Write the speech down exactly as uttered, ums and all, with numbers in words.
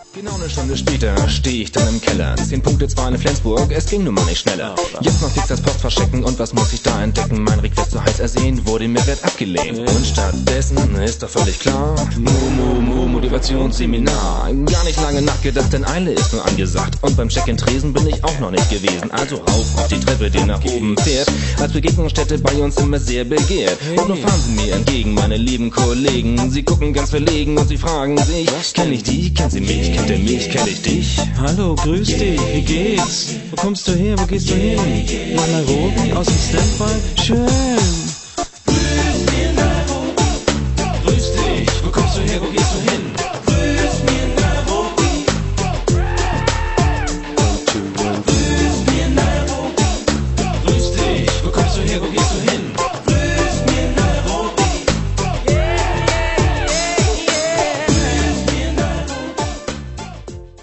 Genau eine Stunde später stehe ich dann im Keller. Zehn Punkte zwar in Flensburg, es ging nun mal nicht schneller. Jetzt noch fix das Post verstecken und was muss ich da entdecken? Mein Request so heiß ersehen, wurde mir Wert abgelehnt. Und stattdessen ist doch völlig klar, Mo, Mo, Mo, Motivationsseminar. Gar nicht lange nachgedacht, denn Eile ist nur angesagt. Und beim Check-in-Tresen bin ich auch noch nicht gewesen. Also rauf auf die Treppe, die nach oben fährt. Als Begegnungsstätte bei uns immer sehr begehrt. Und nun fahren sie mir entgegen, meine lieben Kollegen. Sie gucken ganz verlegen und sie fragen sich, kenn ich die, kennt sie mich, kennt ihr mich, kenn ich dich? Hallo, grüß dich, wie geht's? Wo kommst du her, wo gehst du hin? Nach Nairobi, aus dem Standby? Schön,